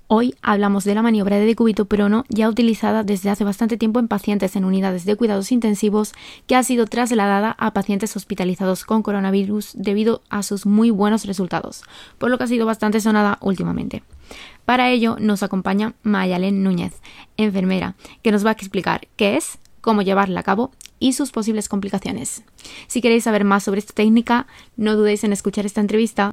Hoy hablamos de la maniobra de decúbito prono ya utilizada desde hace bastante tiempo en pacientes en unidades de cuidados intensivos que ha sido trasladada a pacientes hospitalizados con coronavirus debido a sus muy buenos resultados, por lo que ha sido bastante sonada últimamente. Para ello nos acompaña Mayalen Núñez, enfermera, que nos va a explicar qué es, cómo llevarla a cabo y sus posibles complicaciones. Si queréis saber más sobre esta técnica, no dudéis en escuchar esta entrevista.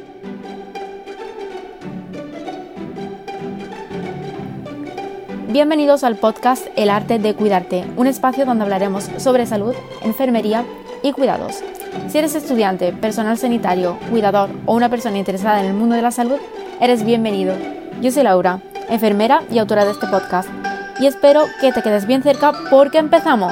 Bienvenidos al podcast El arte de cuidarte, un espacio donde hablaremos sobre salud, enfermería y cuidados. Si eres estudiante, personal sanitario, cuidador o una persona interesada en el mundo de la salud, eres bienvenido. Yo soy Laura, enfermera y autora de este podcast, y espero que te quedes bien cerca porque empezamos.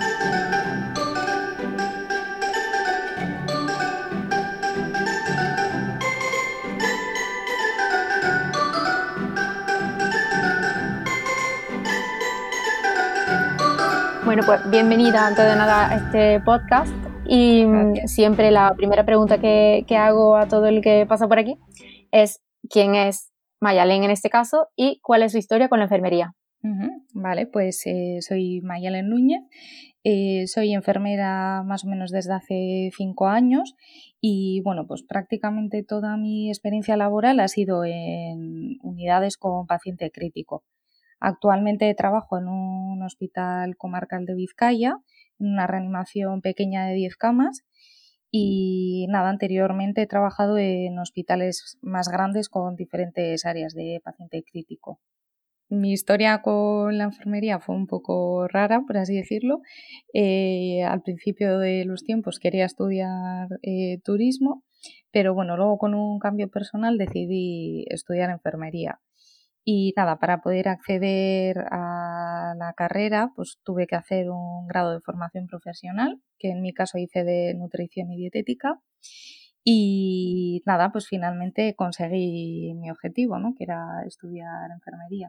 Bueno, pues bienvenida antes de nada a este podcast y siempre la primera pregunta que hago a todo el que pasa por aquí es ¿quién es Mayalen en este caso y cuál es su historia con la enfermería? Vale, pues soy Mayalen Núñez, soy enfermera más o menos desde hace 5 años y bueno, pues prácticamente toda mi experiencia laboral ha sido en unidades con paciente crítico. Actualmente trabajo en un hospital comarcal de Vizcaya, en una reanimación pequeña de 10 camas y nada, anteriormente he trabajado en hospitales más grandes con diferentes áreas de paciente crítico. Mi historia con la enfermería fue un poco rara, por así decirlo. Al principio de los tiempos quería estudiar turismo, pero bueno, luego con un cambio personal decidí estudiar enfermería. Y nada, para poder acceder a la carrera, pues tuve que hacer un grado de formación profesional, que en mi caso hice de nutrición y dietética. Y nada, pues finalmente conseguí mi objetivo, ¿no? Que era estudiar enfermería.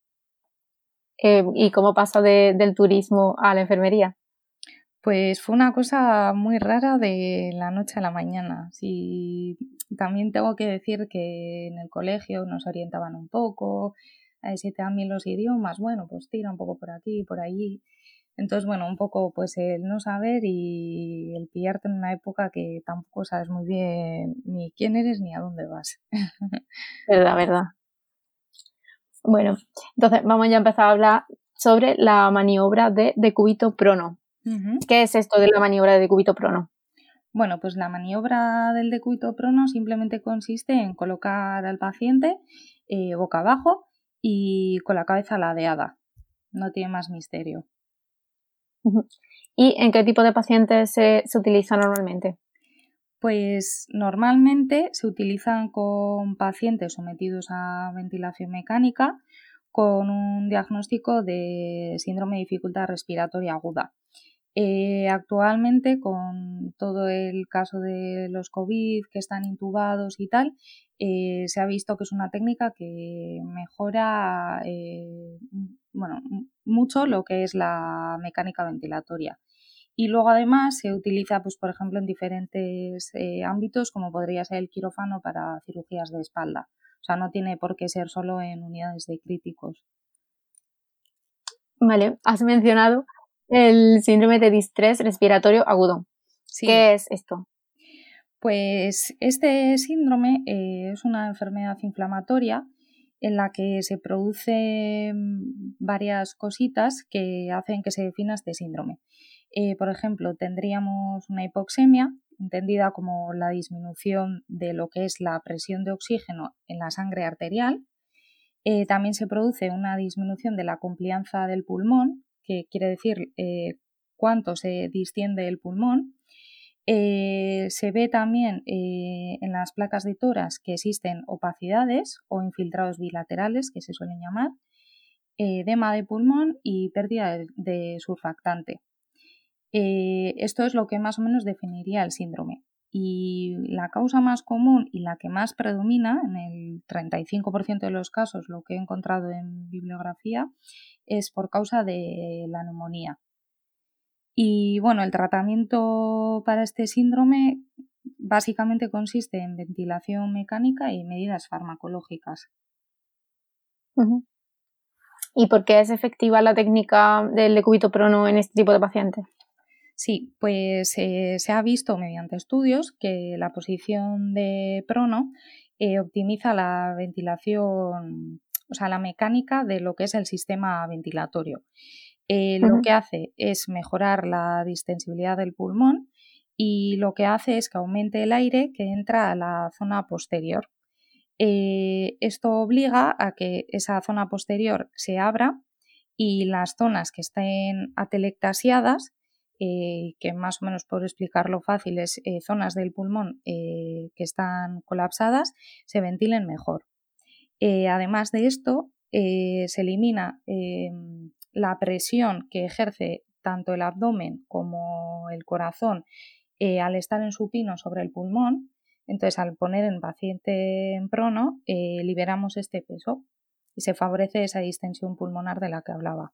¿Y cómo pasa del turismo a la enfermería? Pues fue una cosa muy rara de la noche a la mañana. Sí, también tengo que decir que en el colegio nos orientaban un poco, si te dan bien los idiomas, bueno, pues tira un poco por aquí, por allí. Entonces, bueno, un poco pues el no saber y el pillarte en una época que tampoco sabes muy bien ni quién eres ni a dónde vas. Verdad. Bueno, entonces vamos ya a empezar a hablar sobre la maniobra de decúbito prono. ¿Qué es esto de la maniobra de decúbito prono? Bueno, pues la maniobra del decúbito prono simplemente consiste en colocar al paciente boca abajo y con la cabeza ladeada. No tiene más misterio. ¿Y en qué tipo de pacientes se utiliza normalmente? Pues normalmente se utilizan con pacientes sometidos a ventilación mecánica con un diagnóstico de síndrome de dificultad respiratoria aguda. Actualmente, con todo el caso de los COVID que están intubados y tal, se ha visto que es una técnica que mejora mucho lo que es la mecánica ventilatoria. Y luego además se utiliza, pues, por ejemplo, en diferentes ámbitos, como podría ser el quirófano para cirugías de espalda. O sea, no tiene por qué ser solo en unidades de críticos. Vale, has mencionado el síndrome de distrés respiratorio agudo. Sí. ¿Qué es esto? Pues este síndrome es una enfermedad inflamatoria en la que se producen varias cositas que hacen que se defina este síndrome. Por ejemplo, tendríamos una hipoxemia, entendida como la disminución de lo que es la presión de oxígeno en la sangre arterial. También se produce una disminución de la complianza del pulmón, que quiere decir cuánto se distiende el pulmón. Se ve también en las placas de tórax que existen opacidades o infiltrados bilaterales, que se suelen llamar, edema de pulmón y pérdida de surfactante. Esto es lo que más o menos definiría el síndrome. Y la causa más común y la que más predomina, en el 35% de los casos, lo que he encontrado en bibliografía, es por causa de la neumonía. Y bueno, el tratamiento para este síndrome básicamente consiste en ventilación mecánica y medidas farmacológicas. Uh-huh. ¿Y por qué es efectiva la técnica del decúbito prono en este tipo de pacientes? Sí, pues se ha visto mediante estudios que la posición de prono optimiza la ventilación, o sea, la mecánica de lo que es el sistema ventilatorio. Lo que hace es mejorar la distensibilidad del pulmón y lo que hace es que aumente el aire que entra a la zona posterior. Esto obliga a que esa zona posterior se abra y las zonas que estén atelectasiadas, que más o menos por explicarlo fácil es zonas del pulmón que están colapsadas, se ventilen mejor. Además de esto, se elimina la presión que ejerce tanto el abdomen como el corazón al estar en supino sobre el pulmón. Entonces, al poner en paciente en prono, liberamos este peso y se favorece esa distensión pulmonar de la que hablaba.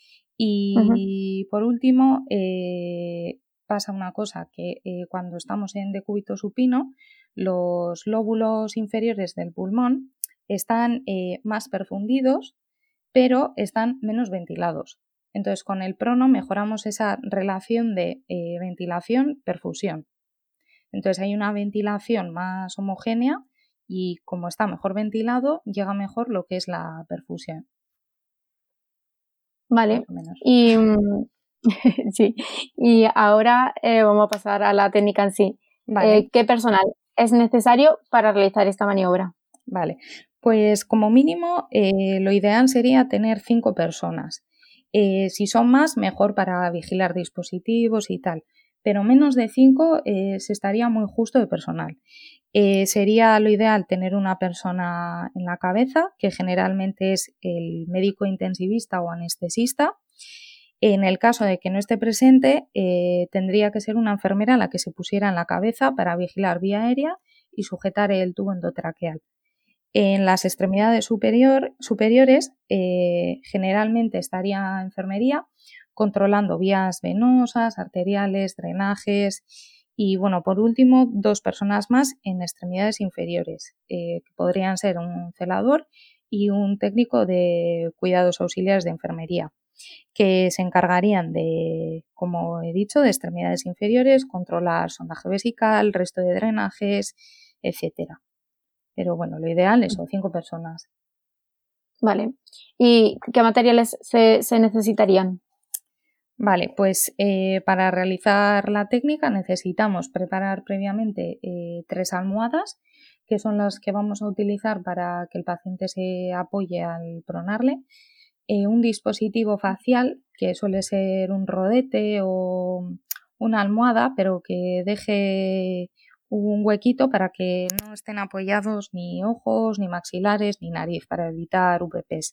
Y por último, pasa una cosa, que cuando estamos en decúbito supino, los lóbulos inferiores del pulmón están más perfundidos, pero están menos ventilados. Entonces, con el prono mejoramos esa relación de ventilación-perfusión. Entonces, hay una ventilación más homogénea y como está mejor ventilado, llega mejor lo que es la perfusión. Vale. Y, sí. Y ahora vamos a pasar a la técnica en sí. Vale. ¿Qué personal es necesario para realizar esta maniobra? Vale, pues como mínimo lo ideal sería tener 5 personas. Si son más, mejor para vigilar dispositivos y tal, pero menos de 5 se estaría muy justo de personal. Sería lo ideal tener una persona en la cabeza, que generalmente es el médico intensivista o anestesista. En el caso de que no esté presente, tendría que ser una enfermera la que se pusiera en la cabeza para vigilar vía aérea y sujetar el tubo endotraqueal. En las extremidades superiores generalmente estaría enfermería controlando vías venosas, arteriales, drenajes y, bueno, por último, 2 personas más en extremidades inferiores, que podrían ser un celador y un técnico de cuidados auxiliares de enfermería, que se encargarían de, como he dicho, de extremidades inferiores, controlar sondaje vesical, resto de drenajes, etcétera. Pero bueno, lo ideal es 5 personas. Vale. ¿Y qué materiales se necesitarían? Vale, pues para realizar la técnica necesitamos preparar previamente 3 almohadas, que son las que vamos a utilizar para que el paciente se apoye al pronarle. Un dispositivo facial, que suele ser un rodete o una almohada, pero que deje un huequito para que no estén apoyados ni ojos, ni maxilares, ni nariz, para evitar VPs.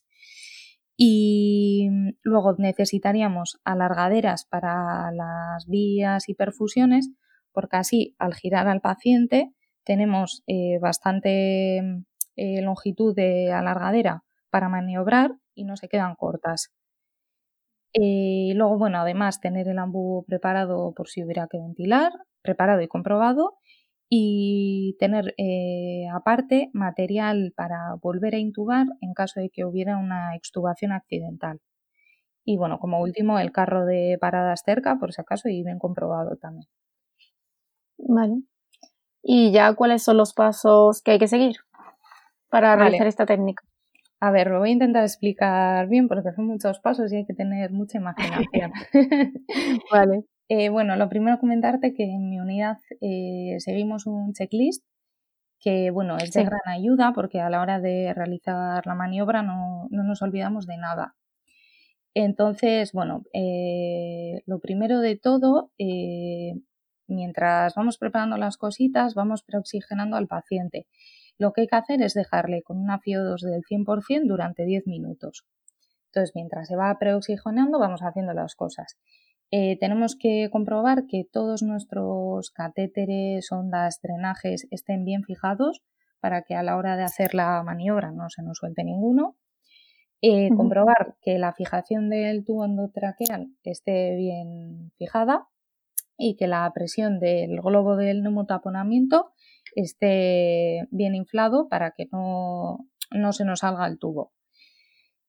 Y luego necesitaríamos alargaderas para las vías y perfusiones, porque así al girar al paciente tenemos bastante longitud de alargadera para maniobrar y no se quedan cortas. Luego, bueno, además tener el ambú preparado por si hubiera que ventilar, preparado y comprobado, y tener aparte material para volver a intubar en caso de que hubiera una extubación accidental. Y bueno, como último, el carro de paradas cerca, por si acaso, y bien comprobado también. Vale. ¿Y ya cuáles son los pasos que hay que seguir para realizar esta técnica? A ver, lo voy a intentar explicar bien porque son muchos pasos y hay que tener mucha imaginación. Vale. Bueno, lo primero comentarte que en mi unidad seguimos un checklist que, bueno, es de gran ayuda porque a la hora de realizar la maniobra no nos olvidamos de nada. Entonces, bueno, lo primero de todo, mientras vamos preparando las cositas, vamos preoxigenando al paciente. Lo que hay que hacer es dejarle con una FiO2 del 100% durante 10 minutos. Entonces, mientras se va preoxigenando, vamos haciendo las cosas. Tenemos que comprobar que todos nuestros catéteres, ondas, drenajes estén bien fijados para que a la hora de hacer la maniobra no se nos suelte ninguno. Comprobar que la fijación del tubo endotraqueal esté bien fijada y que la presión del globo del neumotaponamiento esté bien inflado para que no se nos salga el tubo.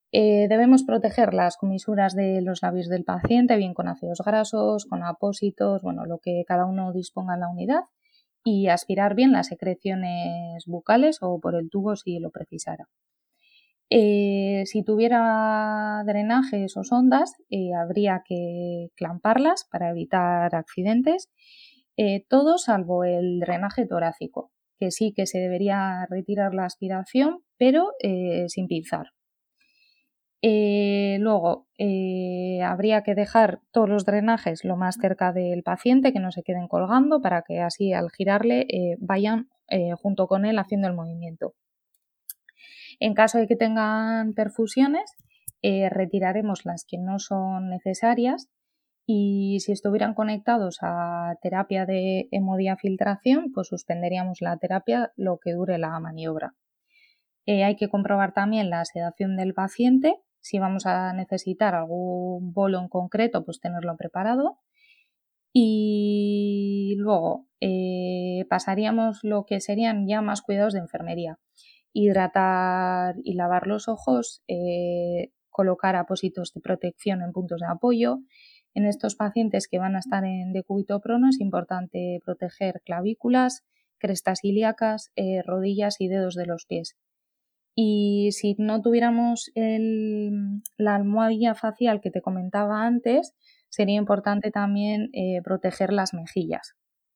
Debemos proteger las comisuras de los labios del paciente, bien con ácidos grasos, con apósitos, bueno, lo que cada uno disponga en la unidad, y aspirar bien las secreciones bucales o por el tubo si lo precisara. Si tuviera drenajes o sondas, habría que clamparlas para evitar accidentes, todo salvo el drenaje torácico, que sí que se debería retirar la aspiración, pero sin pinzar. Luego, habría que dejar todos los drenajes lo más cerca del paciente, que no se queden colgando, para que así al girarle vayan junto con él haciendo el movimiento. En caso de que tengan perfusiones, retiraremos las que no son necesarias, y si estuvieran conectados a terapia de hemodiafiltración, pues suspenderíamos la terapia lo que dure la maniobra. Hay que comprobar también la sedación del paciente. Si vamos a necesitar algún bolo en concreto, pues tenerlo preparado. Y luego pasaríamos lo que serían ya más cuidados de enfermería. Hidratar y lavar los ojos, colocar apósitos de protección en puntos de apoyo. En estos pacientes que van a estar en decúbito prono es importante proteger clavículas, crestas ilíacas, rodillas y dedos de los pies. Y si no tuviéramos la almohadilla facial que te comentaba antes, sería importante también proteger las mejillas.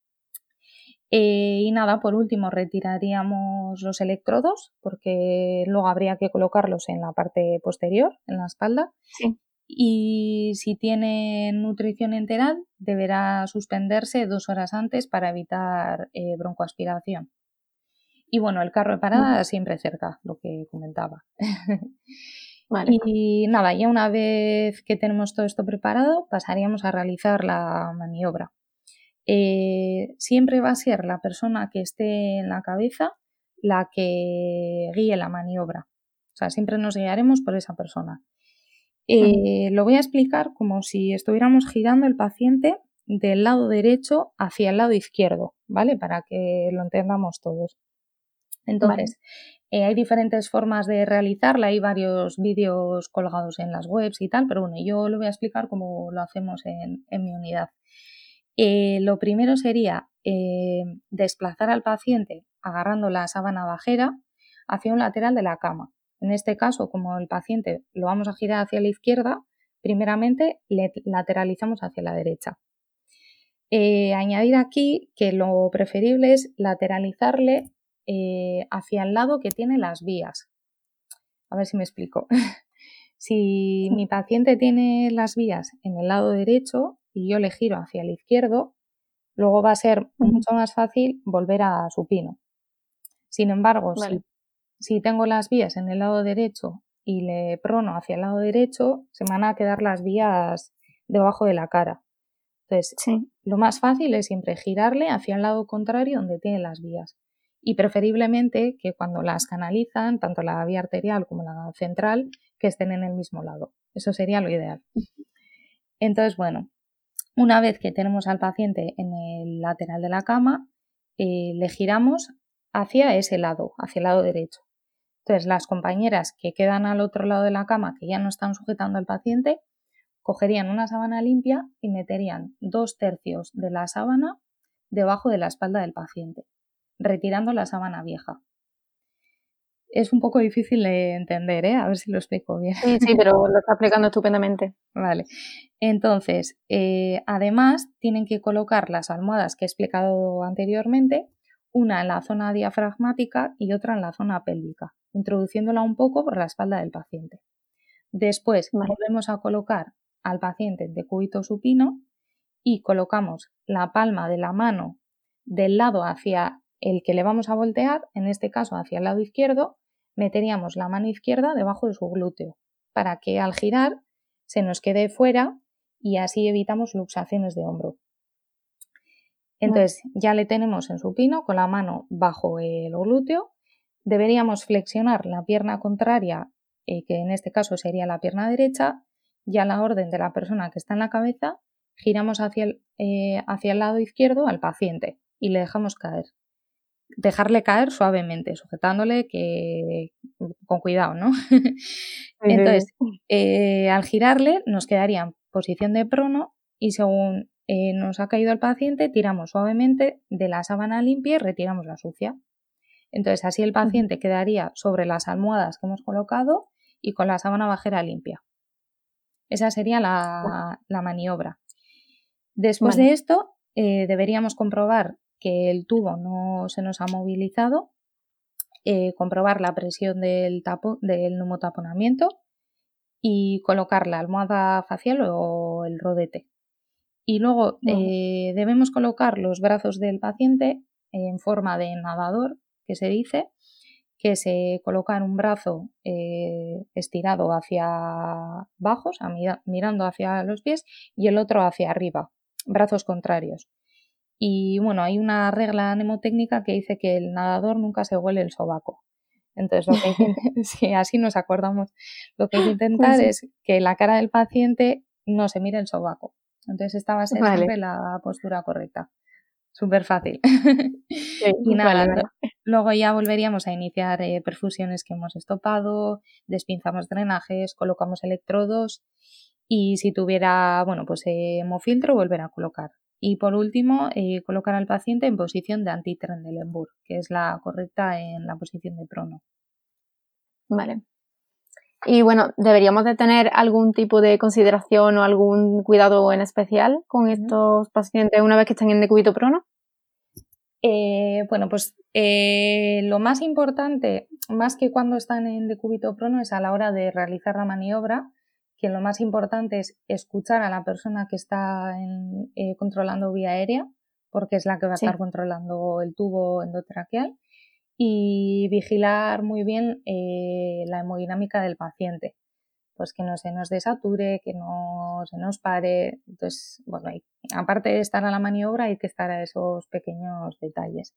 Y nada, por último retiraríamos los electrodos, porque luego habría que colocarlos en la parte posterior, en la espalda. Sí. Y si tiene nutrición enteral, deberá suspenderse 2 horas antes para evitar broncoaspiración. Y bueno, el carro de parada siempre cerca, lo que comentaba. Vale. Y nada, ya una vez que tenemos todo esto preparado, pasaríamos a realizar la maniobra. Siempre va a ser la persona que esté en la cabeza la que guíe la maniobra. O sea, siempre nos guiaremos por esa persona. Lo voy a explicar como si estuviéramos girando el paciente del lado derecho hacia el lado izquierdo, ¿vale? Para que lo entendamos todos. Entonces, hay diferentes formas de realizarla, hay varios vídeos colgados en las webs y tal, pero bueno, yo lo voy a explicar como lo hacemos en mi unidad. Lo primero sería desplazar al paciente agarrando la sábana bajera hacia un lateral de la cama. En este caso, como el paciente lo vamos a girar hacia la izquierda, primeramente le lateralizamos hacia la derecha. Añadir aquí que lo preferible es lateralizarle hacia el lado que tiene las vías. A ver si me explico. Si mi paciente tiene las vías en el lado derecho y yo le giro hacia el izquierdo, luego va a ser mucho más fácil volver a supino. Sin embargo, si tengo las vías en el lado derecho y le prono hacia el lado derecho, se me van a quedar las vías debajo de la cara. Entonces, lo más fácil es siempre girarle hacia el lado contrario donde tiene las vías. Y preferiblemente que cuando las canalizan, tanto la vía arterial como la central, que estén en el mismo lado. Eso sería lo ideal. Entonces, bueno, una vez que tenemos al paciente en el lateral de la cama, le giramos hacia ese lado, hacia el lado derecho. Entonces, las compañeras que quedan al otro lado de la cama, que ya no están sujetando al paciente, cogerían una sábana limpia y meterían 2/3 de la sábana debajo de la espalda del paciente, retirando la sábana vieja. Es un poco difícil de entender, a ver si lo explico bien. Sí, pero lo está explicando estupendamente. Vale. Entonces, además, tienen que colocar las almohadas que he explicado anteriormente, una en la zona diafragmática y otra en la zona pélvica, introduciéndola un poco por la espalda del paciente. Después volvemos a colocar al paciente en decúbito supino y colocamos la palma de la mano del lado hacia el que le vamos a voltear, en este caso hacia el lado izquierdo, meteríamos la mano izquierda debajo de su glúteo para que al girar se nos quede fuera y así evitamos luxaciones de hombro. Entonces ya le tenemos en supino con la mano bajo el glúteo. Deberíamos flexionar la pierna contraria, que en este caso sería la pierna derecha, y a la orden de la persona que está en la cabeza giramos hacia el lado izquierdo al paciente y le dejamos caer. dejarle caer suavemente, sujetándole con cuidado, ¿no? Entonces, al girarle nos quedaría en posición de prono y según nos ha caído el paciente, tiramos suavemente de la sábana limpia y retiramos la sucia. Entonces, así el paciente quedaría sobre las almohadas que hemos colocado y con la sábana bajera limpia. Esa sería la maniobra. Después de esto, deberíamos comprobar que el tubo no se nos ha movilizado, comprobar la presión del neumotaponamiento y colocar la almohada facial o el rodete. Y luego debemos colocar los brazos del paciente en forma de nadador, que se dice, que se coloca en un brazo estirado hacia abajo, o sea, mirando hacia los pies, y el otro hacia arriba, brazos contrarios. Y bueno, hay una regla mnemotécnica que dice que el nadador nunca se huele el sobaco. Entonces, lo que hay que, si así nos acordamos, lo que hay que intentar es que la cara del paciente no se mire el sobaco. Entonces, esta va a ser siempre la postura correcta. Súper fácil. Y nada, luego ya volveríamos a iniciar perfusiones que hemos estopado, despinzamos drenajes, colocamos electrodos y si tuviera, bueno, pues hemofiltro, volver a colocar. Y por último, colocar al paciente en posición de anti-Trendelenburg, que es la correcta en la posición de prono. Vale. Y bueno, ¿deberíamos de tener algún tipo de consideración o algún cuidado en especial con estos pacientes una vez que están en decúbito prono? Bueno, pues lo más importante, más que cuando están en decúbito prono, es a la hora de realizar la maniobra, que lo más importante es escuchar a la persona que está controlando vía aérea, porque es la que va a estar controlando el tubo endotraqueal, y vigilar muy bien la hemodinámica del paciente, pues que no se nos desature, que no se nos pare. Entonces, bueno, aparte de estar a la maniobra hay que estar a esos pequeños detalles.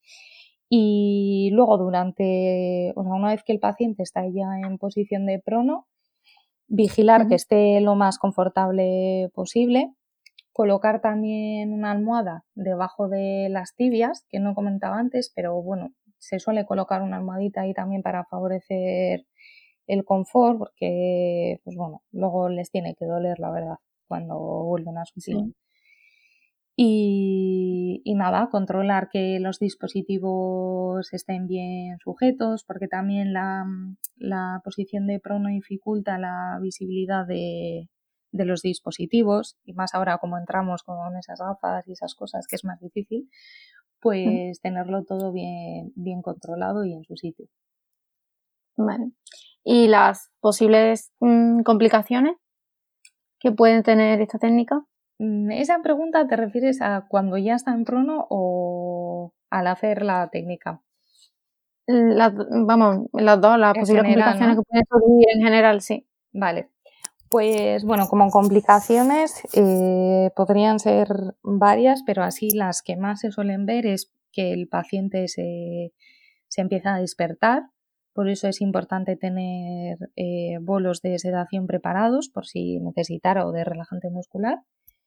Y luego una vez que el paciente está ya en posición de prono, vigilar que esté lo más confortable posible, colocar también una almohada debajo de las tibias, que no comentaba antes, pero bueno, se suele colocar una almohadita ahí también para favorecer el confort, porque pues bueno, luego les tiene que doler, la verdad, cuando vuelven a su sitio. Y nada, controlar que los dispositivos estén bien sujetos, porque también la posición de prono dificulta la visibilidad de los dispositivos, y más ahora como entramos con esas gafas y esas cosas que es más difícil, pues tenerlo todo bien controlado y en su sitio. Vale. ¿Y las posibles complicaciones que pueden tener esta técnica? ¿Esa pregunta te refieres a cuando ya está en prono o al hacer la técnica? Las dos, las posibles complicaciones, ¿no?, que pueden surgir en general, sí. Vale. Pues bueno, como complicaciones podrían ser varias, pero así las que más se suelen ver es que el paciente se empieza a despertar. Por eso es importante tener bolos de sedación preparados por si necesitara o de relajante muscular.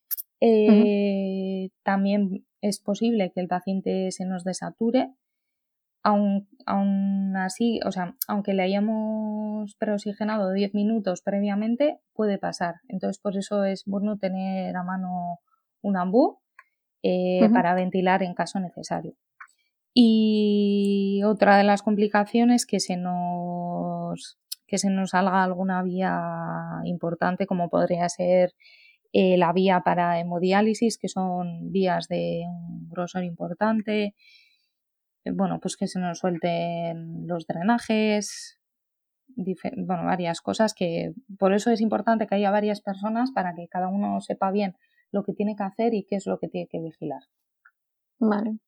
También es posible que el paciente se nos desature. Aún así, o sea, aunque le hayamos preoxigenado 10 minutos previamente, puede pasar. Entonces, por eso es bueno tener a mano un ambú para ventilar en caso necesario. Y otra de las complicaciones que se nos salga alguna vía importante, como podría ser la vía para hemodiálisis, que son vías de un grosor importante. Bueno, pues que se nos suelten los drenajes, varias cosas que por eso es importante que haya varias personas para que cada uno sepa bien lo que tiene que hacer y qué es lo que tiene que vigilar. Vale.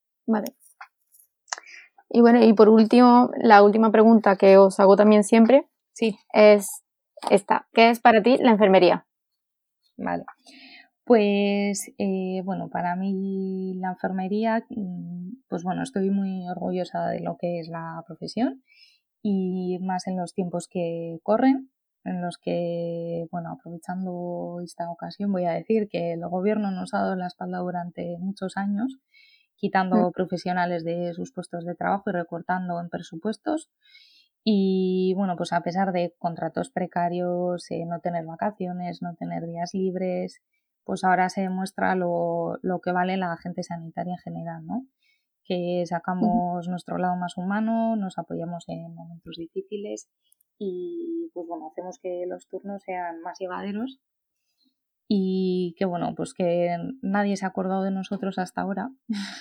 Y bueno, y por último, la última pregunta que os hago también siempre es esta. ¿Qué es para ti la enfermería? Vale. Pues bueno, para mí la enfermería, pues bueno, estoy muy orgullosa de lo que es la profesión y más en los tiempos que corren, en los que, bueno, aprovechando esta ocasión voy a decir que el gobierno nos ha dado la espalda durante muchos años quitando profesionales de sus puestos de trabajo y recortando en presupuestos. Y bueno, pues a pesar de contratos precarios, no tener vacaciones, no tener días libres, pues ahora se demuestra lo que vale la agente sanitaria en general, ¿no? Que sacamos nuestro lado más humano, nos apoyamos en momentos difíciles y pues bueno, hacemos que los turnos sean más llevaderos y que bueno, pues que nadie se ha acordado de nosotros hasta ahora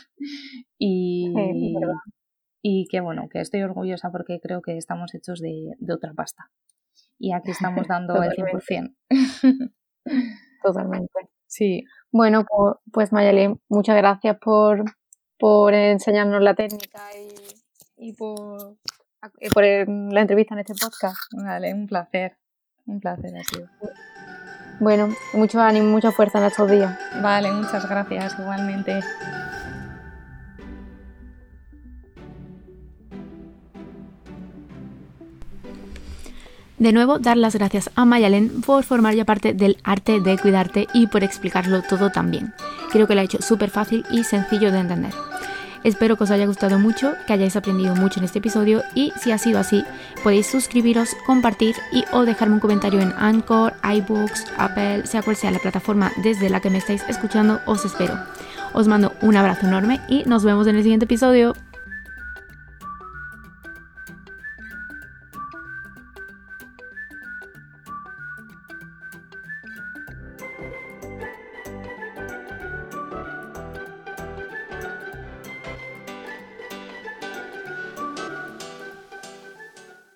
y que bueno, que estoy orgullosa porque creo que estamos hechos de otra pasta y aquí estamos dando el 100%. Totalmente. Sí. Bueno, pues Mayalen, muchas gracias por enseñarnos la técnica y por la entrevista en este podcast. Vale, un placer ha sido. Bueno, mucho ánimo, mucha fuerza en estos días. Vale, muchas gracias, igualmente. De nuevo, dar las gracias a Mayalen por formar ya parte del arte de cuidarte y por explicarlo todo tan bien. Creo que lo ha hecho súper fácil y sencillo de entender. Espero que os haya gustado mucho, que hayáis aprendido mucho en este episodio y si ha sido así, podéis suscribiros, compartir o dejarme un comentario en Anchor, iBooks, Apple, sea cual sea la plataforma desde la que me estáis escuchando, os espero. Os mando un abrazo enorme y nos vemos en el siguiente episodio.